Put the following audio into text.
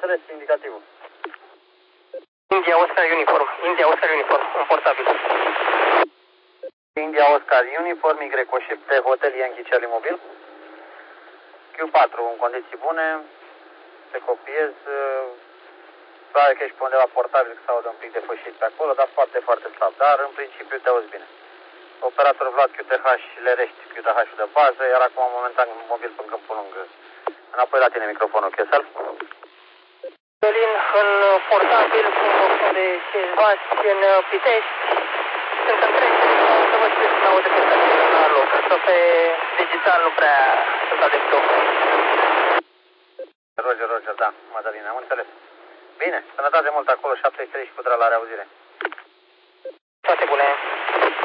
înțeles indicativul. India Oscar Uniform, un portabil. India Oscar Uniform, Y cu shift de Hotel Yankee Charlie Mobil. Q4 în condiții bune, te copiez, probabil că ești pe undeva portabil că s-aude un pic de fășit pe acolo, dar foarte, foarte slab, dar în principiu te auzi bine. Operator Vlad QTH Lerești, QTH-ul de bază, iar acum momentan mobil pe Câmpul Lung. Înapoi la tine microfonul, QSL. Călin în portabil cu 100 de 5 W în Pitești. Sunt în trecere, să vă știți că n-aude pe la loc, că pe digital nu prea sunt de stop. Roger, da, Madalina, am înțeles. Bine, sănătate mult acolo, 73 cu la reauzire. Toate bune.